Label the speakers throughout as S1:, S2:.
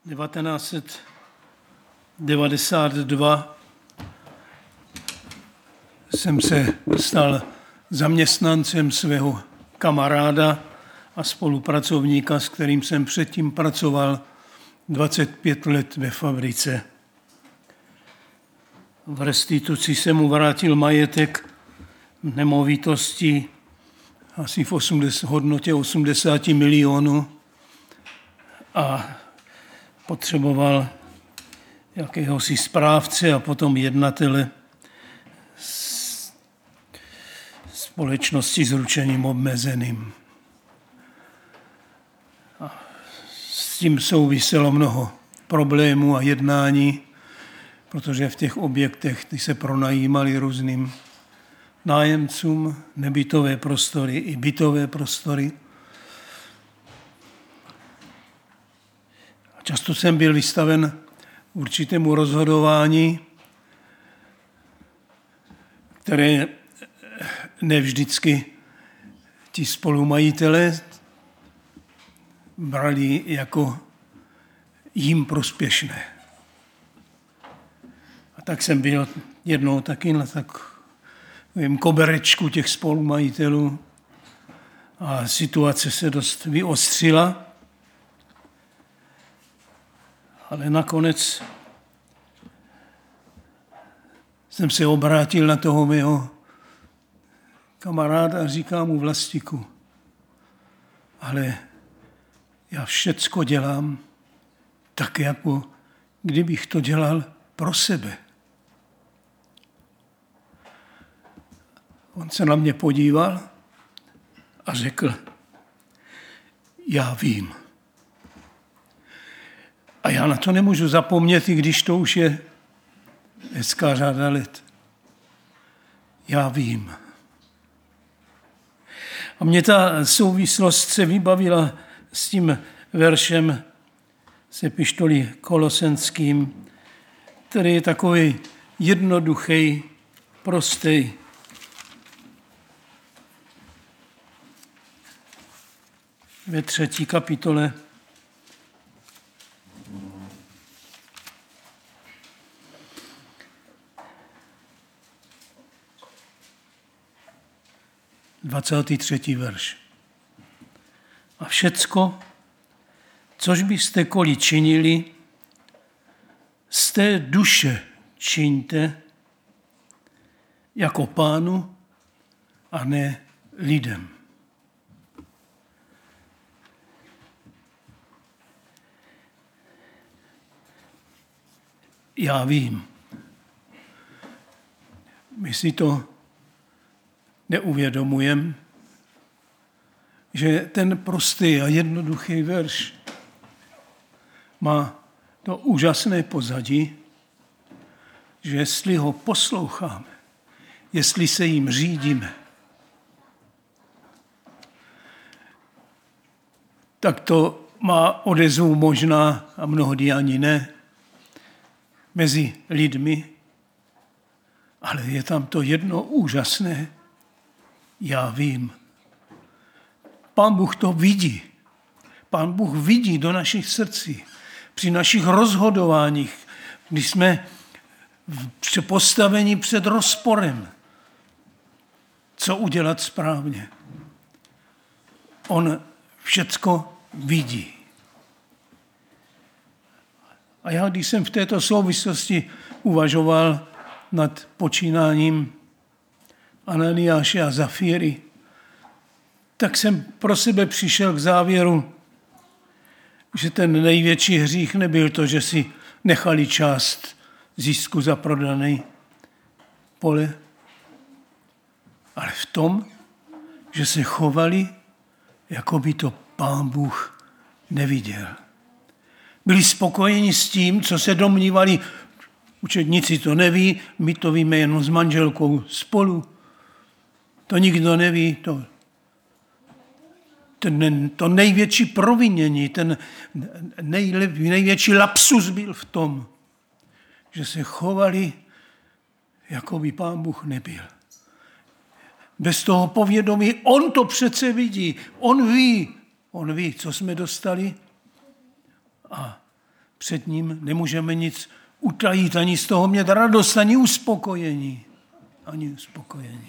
S1: 1992 jsem se stal zaměstnancem svého kamaráda a spolupracovníka, s kterým jsem předtím pracoval 25 let ve fabrice. V restituci jsem mu vrátil majetek nemovitosti asi v hodnotě 80 milionů a potřeboval jakéhosi správce a potom jednatele společnosti s ručením omezeným. A s tím souviselo mnoho problémů a jednání, protože v těch objektech ty se pronajímaly různým nájemcům, nebytové prostory i bytové prostory. A často jsem byl vystaven určitému rozhodování, které nevždycky ti spolumajitelé brali jako jim prospěšné. A tak jsem byl jednou taky na takovém koberečku těch spolumajitelů a situace se dost vyostřila, ale nakonec jsem se obrátil na toho mého kamaráda a říkám mu: Vlastíku, ale já všecko dělám tak, jako kdybych to dělal pro sebe. On se na mě podíval a řekl: Já vím. A já na to nemůžu zapomnět, i když to už je hezká řada let. Já vím. A mě ta souvislost se vybavila s tím veršem z epištoly Kolosenským, který je takový jednoduchý, prostý. Ve 3. kapitole (23. verš). A všecko, což byste koli činili, z té duše čiňte jako Pánu a ne lidem. Já vím. My si to neuvědomujeme, že ten prostý a jednoduchý verš má to úžasné pozadí, že jestli ho posloucháme, jestli se jim řídíme, tak to má odezvu možná, a mnohdy ani ne, mezi lidmi, ale je tam to jedno úžasné: já vím. Pán Bůh to vidí. Pán Bůh vidí do našich srdcí. Při našich rozhodováních, když jsme postaveni před rozporem, co udělat správně. On všecko vidí. A já, když jsem v této souvislosti uvažoval nad počínáním Ananiáše a Zafíry, tak jsem pro sebe přišel k závěru, že ten největší hřích nebyl to, že si nechali část zisku za prodané pole, ale v tom, že se chovali, jako by to Pán Bůh neviděl. Byli spokojeni s tím, co se domnívali: učedníci to neví, my to víme jenom s manželkou spolu. To nikdo neví. To největší provinění, ten největší lapsus byl v tom, že se chovali, jako by Pán Bůh nebyl. Bez toho povědomí, on to přece vidí, on ví, co jsme dostali a před ním nemůžeme nic utajit, ani z toho mít radost, ani uspokojení. Ani uspokojení.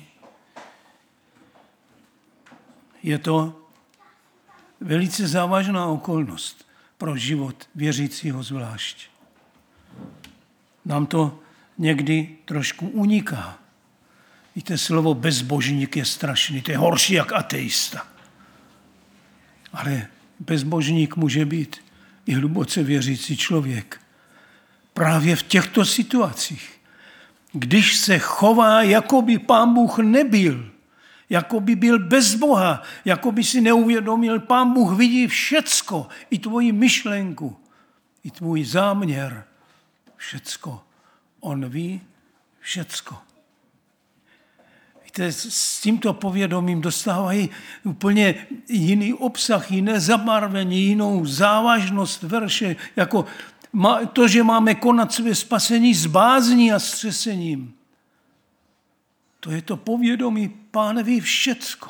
S1: Je to velice závažná okolnost pro život věřícího zvlášť. Nám to někdy trošku uniká. Víte, slovo bezbožník je strašný, to je horší jak ateista. Ale bezbožník může být i hluboce věřící člověk. Právě v těchto situacích, když se chová, jako by Pán Bůh nebyl, jako by byl bez Boha, jako by si neuvědomil, Pán Bůh vidí všecko, i tvoji myšlenku, i tvůj záměr, všecko. On ví všecko. Víte, s tímto povědomím dostávají úplně jiný obsah, jiné zabarvení, jinou závažnost verše, jako to, že máme konat své spasení s bázní a střesením. To je to povědomí, Pán ví všecko.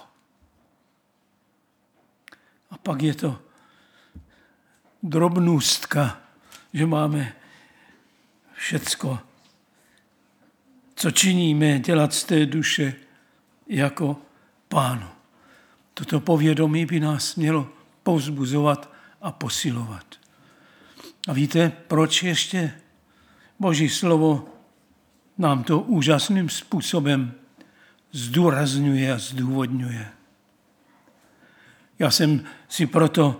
S1: A pak je to drobnůstka, že máme všecko, co činíme, dělat z té duše jako Pánu. Toto povědomí by nás mělo povzbuzovat a posilovat. A víte, proč ještě Boží slovo nám to úžasným způsobem zdůrazňuje a zdůvodňuje? Já jsem si proto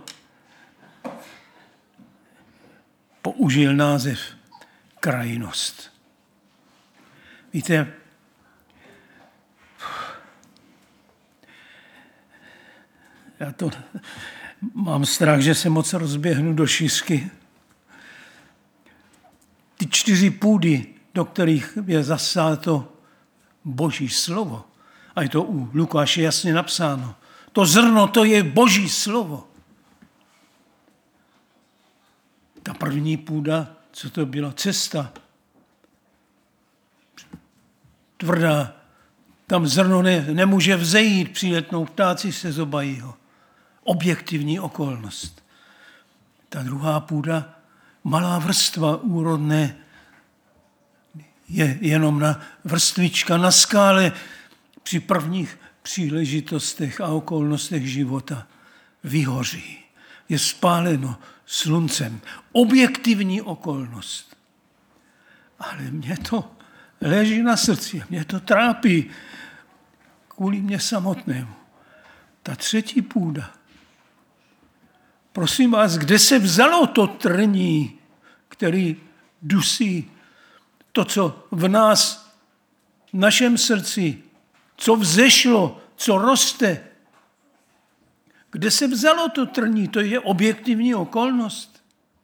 S1: použil název krajnost. Víte, já to mám strach, že se moc rozběhnu do šířky. Ty 4 půdy, do kterých je zasáto Boží slovo, a je to u Lukáše jasně napsáno, to zrno, to je Boží slovo. Ta první půda, co to byla? Cesta. Tvrdá. Tam zrno nemůže vzejít, přiletnou ptáci se zobají ho. Objektivní okolnost. Ta druhá půda, malá vrstva úrodné, je jenom na vrstvička na skále při prvních příležitostech a okolnostech života. Vyhoří. Je spáleno sluncem. Objektivní okolnost. Ale mě to leží na srdci, mě to trápí kvůli mě samotnému. Ta třetí půda. Prosím vás, kde se vzalo to trní, který dusí to, co v nás, v našem srdci, co vzešlo, co roste. Kde se vzalo to trní? To je objektivní okolnost.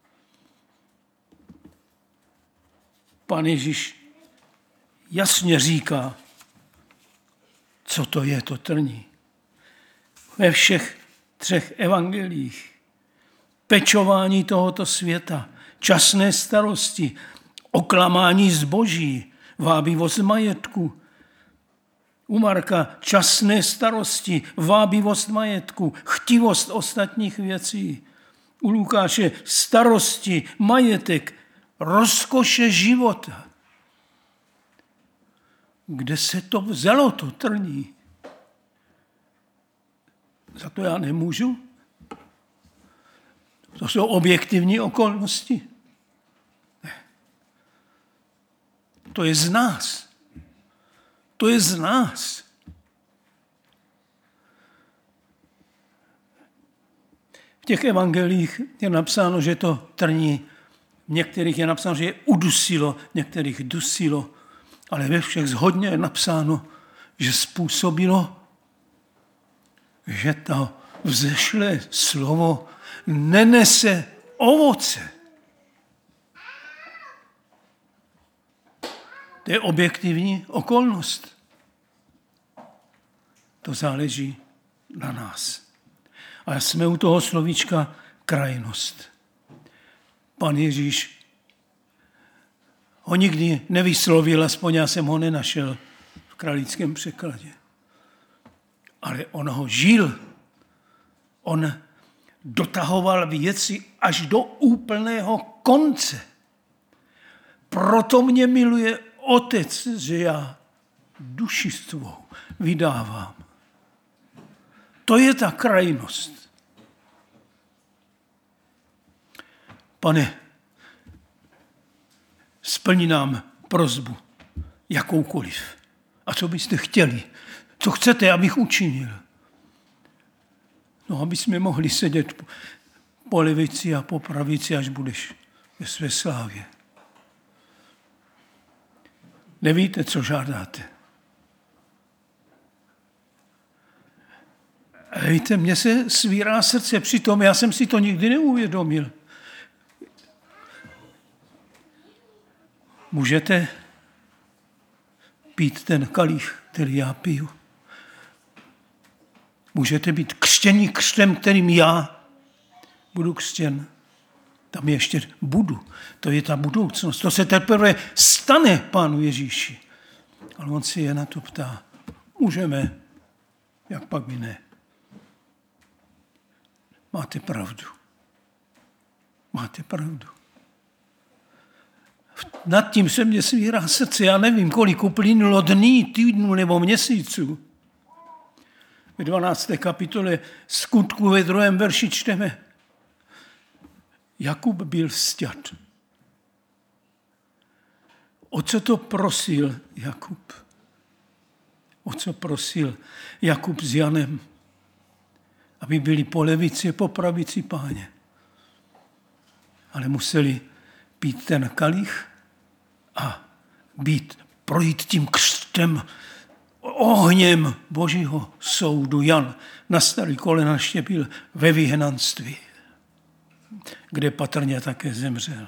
S1: Pán Ježíš jasně říká, co to je to trní. Ve všech 3 evangeliích. Pečování tohoto světa, časné starosti, oklamání zboží, vábivost majetku. U Marka časné starosti, vábivost majetku, chtivost ostatních věcí. U Lukáše starosti, majetek, rozkoše života. Kde se to vzalo, to trní? Za to já nemůžu. To jsou objektivní okolnosti. Ne. To je z nás. To je z nás. V těch evangelích je napsáno, že to trní. V některých je napsáno, že je udusilo, v některých dusilo. Ale ve všech shodně je napsáno, že způsobilo, že to vzešlé slovo nenese ovoce. To je objektivní okolnost. To záleží na nás. A jsme u toho slovíčka krajnost. Pan Ježíš ho nikdy nevyslovil, aspoň já jsem ho nenašel v kralickém překladě. Ale on ho žil. On dotahoval věci až do úplného konce. Proto mě miluje Otec, že já duši svou vydávám. To je ta krajnost. Pane, splni nám prosbu, jakoukoliv. A co byste chtěli? Co chcete, abych učinil? No, aby jsme mohli sedět po levici a po pravici, až budeš ve své slávě. Nevíte, co žádáte. Víte, mně se svírá srdce, přitom já jsem si to nikdy neuvědomil. Můžete pít ten kalich, který já piju. Můžete být křtěni křtem, kterým já budu křtěn. Tam ještě budu. To je ta budoucnost. To se teprve stane Pánu Ježíši. Ale on si je na to ptá. Můžeme, jak pak by ne. Máte pravdu. Máte pravdu. Nad tím se mě svírá srdce. Já nevím, kolik uplynulo dní, týdnů nebo měsíců. Ve 12. kapitole Skutků ve 2. verši čteme. Jakub byl sťat. O co to prosil Jakub? O co prosil Jakub s Janem? Aby byli po levici, po pravici Páně. Ale museli pít ten kalich a projít tím křtem, ohněm Božího soudu. Jan na starý kolena štěpil ve vyhnanství, kde patrně také zemřel.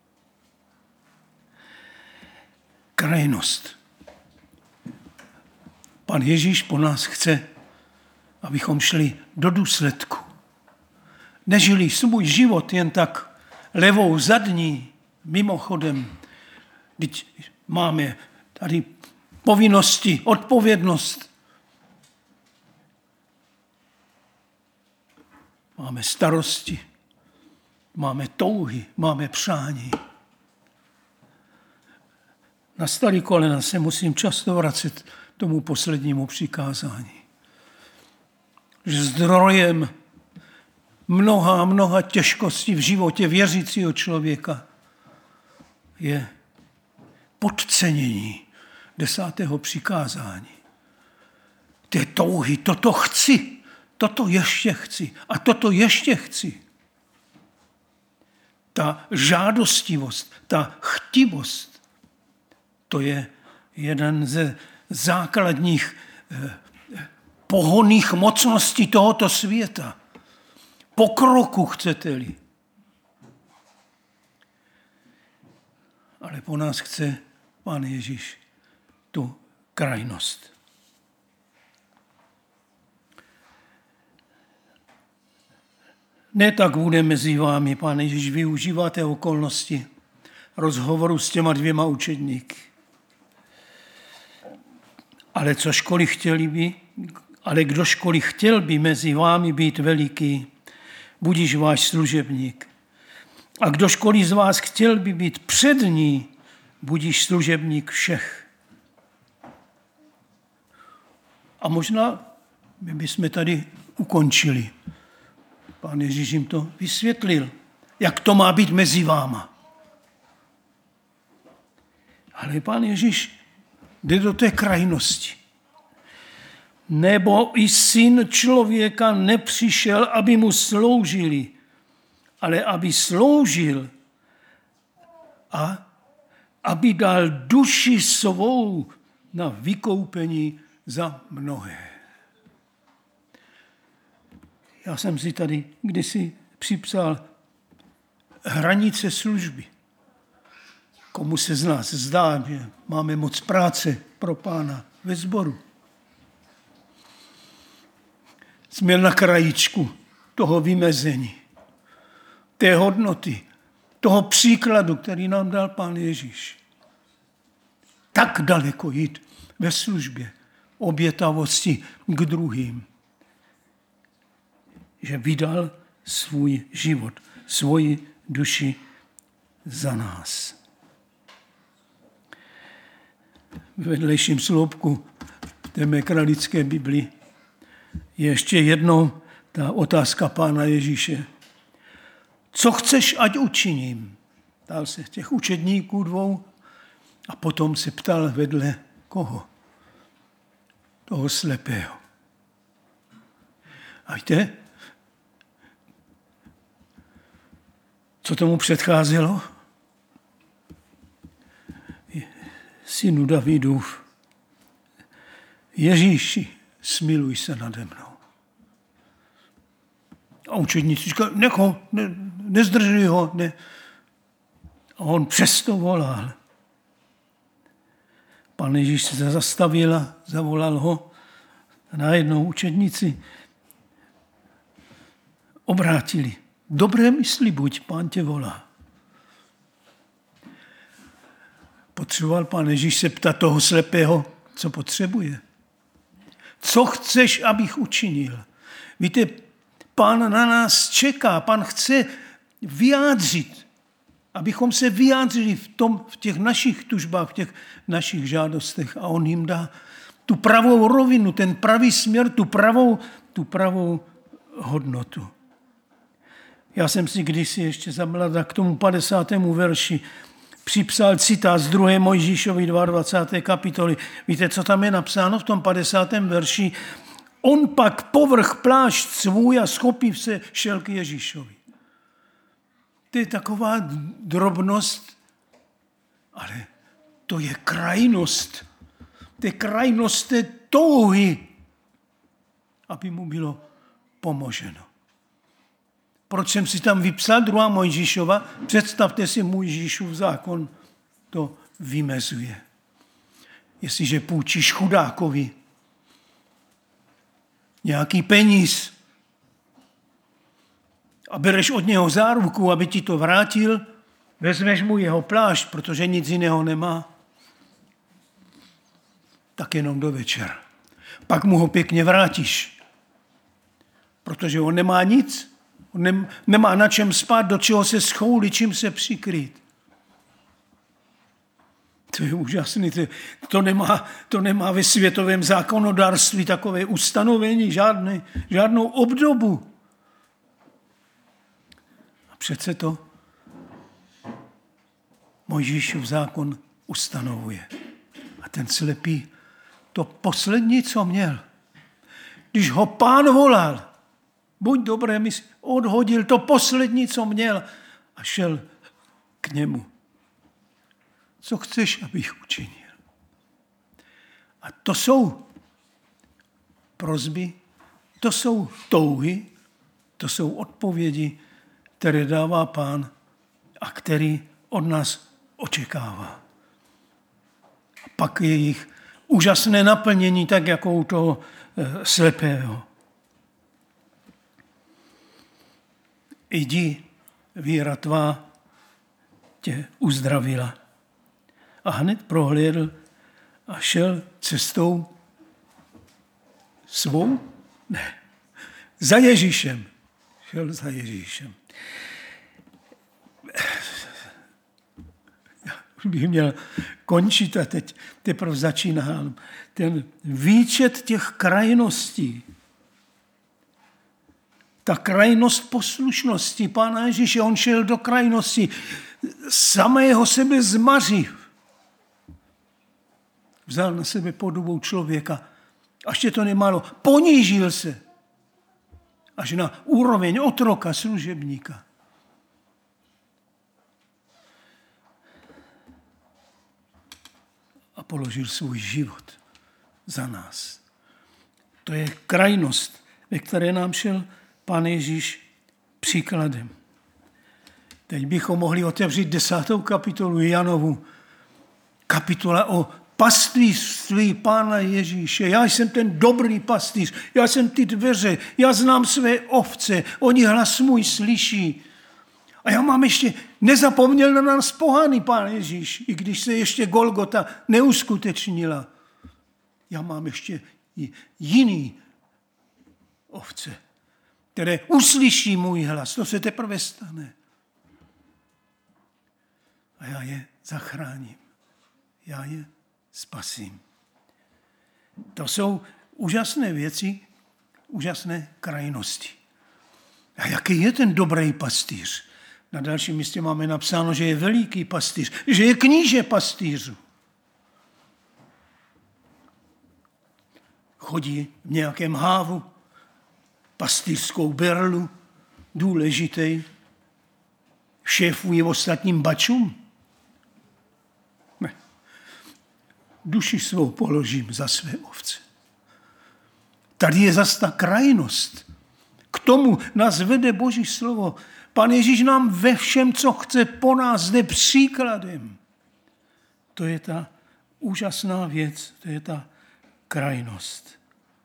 S1: Krajnost. Pan Ježíš po nás chce, abychom šli do důsledku. Nežili svůj život jen tak levou zadní, mimochodem. Teď máme tady povinnosti, odpovědnost. Máme starosti, máme touhy, máme přání. Na starý kolena se musím často vracet tomu poslednímu přikázání. Že zdrojem mnoha těžkostí v životě věřícího člověka je podcenění 10. přikázání. Té touhy, toto chci, toto ještě chci a toto ještě chci. Ta žádostivost, ta chtivost, to je jeden ze základních pohonných mocností tohoto světa. Pokroku, chcete-li. Ale po nás chce Pán Ježíš tu krajnost. Ne tak bude mezi vámi, Pán Ježíš, využíváte okolnosti rozhovoru s těma 2 učedníky. Ale kdožkoliv chtěl by mezi vámi být veliký, budiž váš služebník. A kdožkoliv z vás chtěl by být přední, budiž služebník všech. A možná my bychom tady ukončili. Pán Ježíš jim to vysvětlil, jak to má být mezi váma. Ale Pán Ježíš jde do té krajnosti. Nebo i Syn člověka nepřišel, aby mu sloužili, ale aby sloužil a aby dal duši svou na vykoupení za mnohé. Já jsem si tady kdysi připsal hranice služby. Komu se z nás zdá, že máme moc práce pro Pána ve sboru. Jsme na krajičku toho vymezení, té hodnoty, toho příkladu, který nám dal Pán Ježíš. Tak daleko jít ve službě, obětavosti k druhým, že vydal svůj život, svoji duši za nás. V vedlejším sloupku té mé kralické Biblii je ještě jednou ta otázka Pána Ježíše. Co chceš, ať učiním? Ptal se těch učedníků dvou a potom se ptal vedle koho? Toho slepého. A víte, co tomu předcházelo? Synu Davidův, Ježíši, smiluj se nade mnou. A učedníci říkali, nech ho, nezdržuj ho. Ne. A on přesto volal. Pán Ježíš se zastavil a zavolal ho. A najednou učedníci obrátili. Dobré mysli buď, Pán tě volá. Potřeboval Pán Ježíš se ptat toho slepého, co potřebuje. Co chceš, abych učinil? Víte, Pán na nás čeká, Pán chce vyjádřit, abychom se vyjádřili v těch našich tužbách, v těch našich žádostech a on jim dá tu pravou rovinu, ten pravý směr, tu pravou hodnotu. Já jsem si kdysi ještě za mladá k tomu 50. verši připsal citát z 2. Mojžíšovy 22. kapitoly. Víte, co tam je napsáno v tom 50. verši? On pak povrch plášť svůj a schopiv se šel k Ježíšovi. To je taková drobnost, ale to je krajnost. To je krajnost té touhy, aby mu bylo pomoženo. Proč jsem si tam vypsal 2. Mojžíšova? Představte si, Mojžíšův zákon to vymezuje. Jestliže půjčíš chudákovi nějaký peníz a bereš od něho záruku, aby ti to vrátil, vezmeš mu jeho plášť, protože nic jiného nemá, tak jenom do večera. Pak mu ho pěkně vrátíš, protože on nemá nic, on nemá na čem spát, do čeho se schoulit, čím se přikrýt. To je úžasné. To nemá ve světovém zákonodárství takové ustanovení, žádnou obdobu. A přece to Mojžíšův zákon ustanovuje. A ten slepý to poslední, co měl, když ho Pán volal, buď dobré mysl, odhodil to poslední, co měl a šel k němu. Co chceš, abych učinil? A to jsou prosby, to jsou touhy, to jsou odpovědi, které dává Pán a který od nás očekává. A pak je jich úžasné naplnění, tak jako u toho slepého. Jdi, víra tvá tě uzdravila. A hned prohlédl a šel cestou svou? Ne. Za Ježíšem. Šel za Ježíšem. Já bych měl končit a teď teprve začínám. Ten výčet těch krajností, ta krajnost poslušnosti Pána Ježíše, on šel do krajnosti samého sebe zmařiv. Vzal na sebe podobu člověka. Až je to nemálo. Ponížil se. Až na úroveň otroka, služebníka. A položil svůj život za nás. To je krajnost, ve které nám šel Pán Ježíš příkladem. Teď bychom mohli otevřít 10. kapitolu Janovu. Kapitola o pastýřství Pána Ježíše. Já jsem ten dobrý pastýř, já jsem ty dveře, já znám své ovce, oni hlas můj slyší. A já mám ještě, nezapomněl na nás pohaný Pán Ježíš, i když se ještě Golgota neuskutečnila. Já mám ještě jiný ovce. které uslyší můj hlas. To se teprve stane. A já je zachráním. Já je spasím. To jsou úžasné věci, úžasné krajnosti. A jaký je ten dobrý pastýř? Na dalším místě máme napsáno, že je veliký pastýř, že je kníže pastýřů. Chodí v nějakém hávu, pastýřskou berlu, důležitý, šéfuje ostatním bačům. Ne. Duši svou položím za své ovce. Tady je zas ta krajnost. K tomu nás vede Boží slovo. Pan Ježíš nám ve všem, co chce po nás, jde příkladem. To je ta úžasná věc, to je ta krajnost.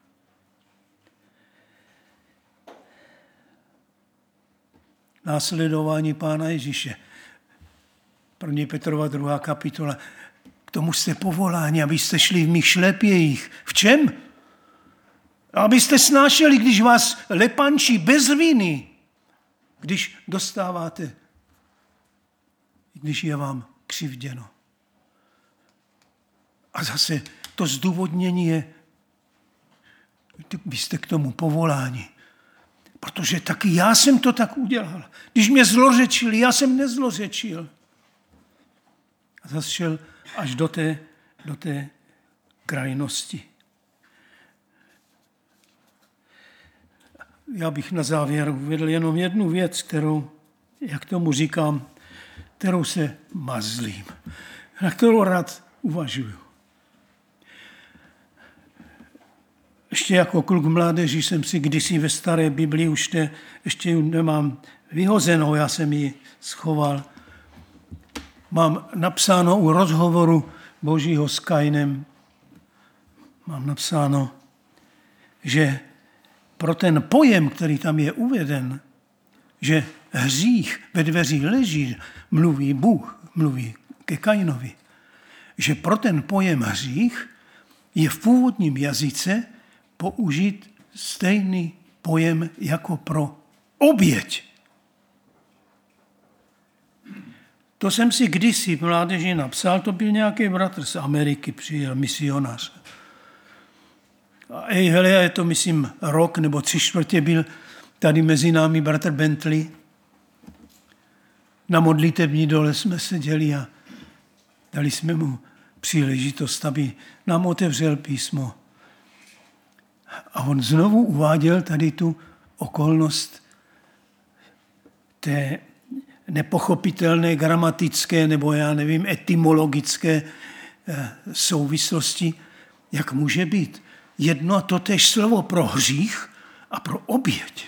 S1: Následování Pána Ježíše. 1. Petrova 2. kapitola. K tomu jste povoláni, abyste šli v mých šlépějích. V čem? Abyste snášeli, když vás lepančí bez viny, když dostáváte, když je vám křivděno. A zase to zdůvodnění je, vy jste k tomu povoláni. Protože taky já jsem to tak udělal. Když mě zlořečili, já jsem nezlořečil. A zase šel až do té krajnosti. Já bych na závěr uvedl jenom jednu věc, kterou, jak tomu říkám, kterou se mazlím, na kterou rád uvažuju. Ještě jako kluk mládeží jsem si kdysi ve staré Biblii, ještě ji nemám vyhozenou, já jsem ji schoval. Mám napsáno u rozhovoru Božího s Kainem, mám napsáno, že pro ten pojem, který tam je uveden, že hřích ve dveřích leží, mluví Bůh, mluví ke Kainovi, že pro ten pojem hřích je v původním jazyce použít stejný pojem jako pro oběť. To jsem si kdysi v mládeži napsal, to byl nějaký bratr z Ameriky, přijel misionář. A je to, myslím, rok nebo 3/4 byl tady mezi námi bratr Bentley. Na modlitební dole jsme seděli a dali jsme mu příležitost, aby nám otevřel písmo. A on znovu uváděl tady tu okolnost té nepochopitelné gramatické nebo já nevím, etymologické souvislosti, jak může být jedno a totéž slovo pro hřích a pro oběť.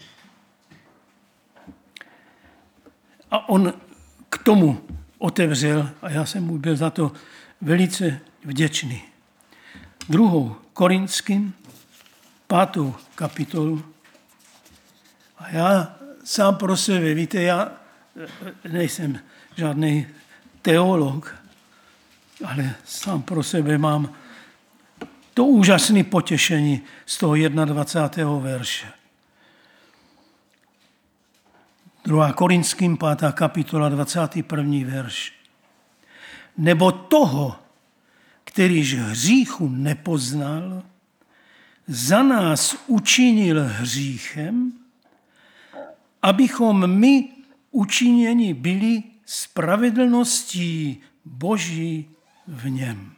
S1: A on k tomu otevřel a já jsem mu byl za to velice vděčný. 2. Korinským 5. kapitolu. A já sám pro sebe, víte, já nejsem žádný teolog, ale sám pro sebe mám to úžasné potěšení z toho 21. verše. 2. Korinským 5. kapitola 21. verš. Nebo toho, kterýž hříchu nepoznal, za nás učinil hříchem, abychom my učiněni byli spravedlností Boží v něm.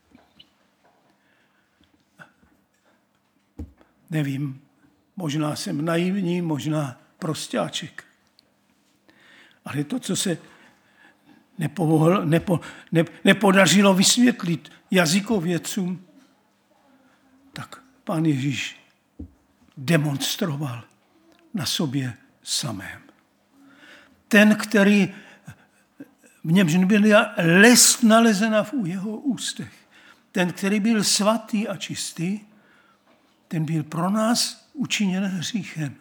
S1: Nevím, možná jsem naivní, možná prostáček. Ale to, co se nepodařilo vysvětlit jazykovědcům, tak Pán Ježíš demonstroval na sobě samém. Ten, který v němž byla lest nalezena v jeho ústech. Ten, který byl svatý a čistý, ten byl pro nás učiněn hříchem.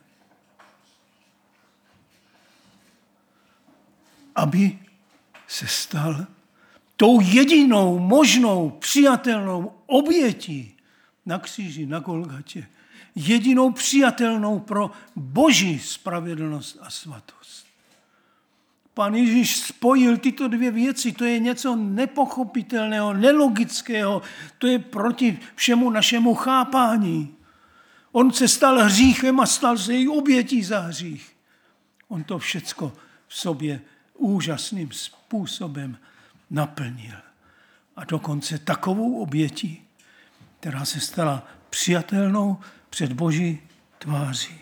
S1: Aby se stal tou jedinou možnou přijatelnou obětí na kříži, na Golgatě. jedinou přijatelnou pro Boží spravedlnost a svatost. Pán Ježíš spojil tyto dvě věci, to je něco nepochopitelného, nelogického, to je proti všemu našemu chápání. On se stal hříchem a stal se i obětí za hřích. On to všecko v sobě úžasným způsobem naplnil. A dokonce takovou obětí, která se stala přijatelnou před Boží tváří.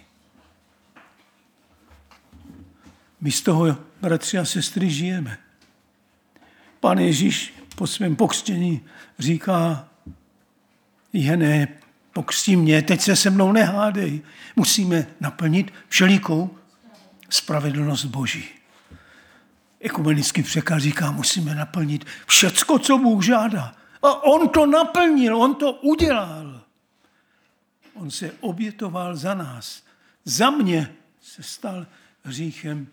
S1: My z toho, bratři a sestry, žijeme. Pán Ježíš po svém pokřtění říká, Jene, pokřtí mě, teď se mnou nehádej. Musíme naplnit všelikou spravedlnost Boží. Ekumenický překlad říká, musíme naplnit všecko, co Bůh žádá. A on to naplnil, on to udělal. On se obětoval za nás. Za mě se stal hříchem,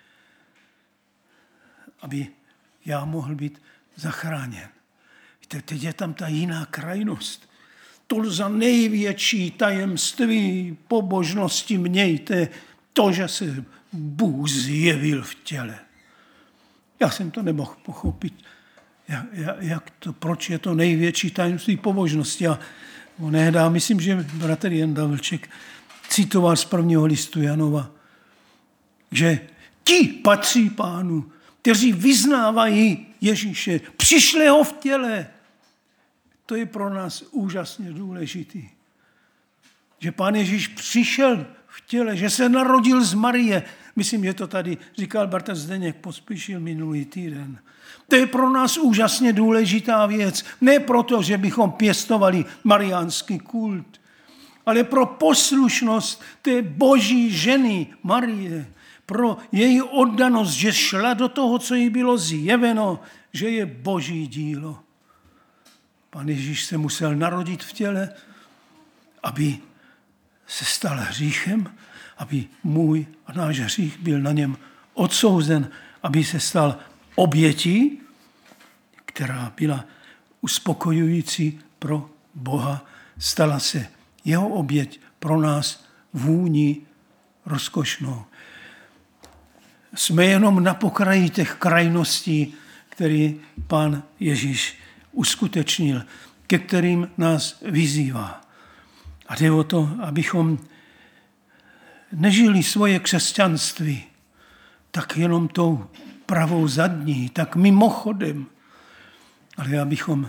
S1: aby já mohl být zachráněn. Víte, teď je tam ta jiná krajnost. To za největší tajemství pobožnosti mějte to, že se Bůh zjevil v těle. Já jsem to nemohl pochopit, proč je to největší tajemství pobožnosti. A nehdá, myslím, že bratr Janda Vlček citoval z 1. listu Janova, že ti patří Pánu, kteří vyznávají Ježíše, přišlého v těle. To je pro nás úžasně důležitý. Že Pán Ježíš přišel v těle, že se narodil z Marie. Myslím, že to tady říkal bratr Zdeněk Pospíšil minulý týden. To je pro nás úžasně důležitá věc. Ne proto, že bychom pěstovali mariánský kult, ale pro poslušnost té Boží ženy Marie, pro její oddanost, že šla do toho, co jí bylo zjeveno, že je Boží dílo. Pán Ježíš se musel narodit v těle, aby se stal hříchem, aby můj a náš hřích byl na něm odsouzen, aby se stal obětí, která byla uspokojující pro Boha. Stala se jeho oběť pro nás vůní rozkošnou. Jsme jenom na pokraji těch krajností, které Pán Ježíš uskutečnil, ke kterým nás vyzývá. A jde o to, abychom nežili svoje křesťanství tak jenom tou pravou zadní, tak mimochodem, ale abychom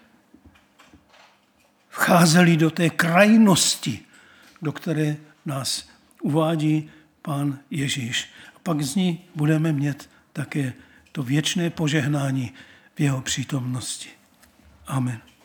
S1: vcházeli do té krajnosti, do které nás uvádí Pán Ježíš. A pak z ní budeme mít také to věčné požehnání v jeho přítomnosti. Amen.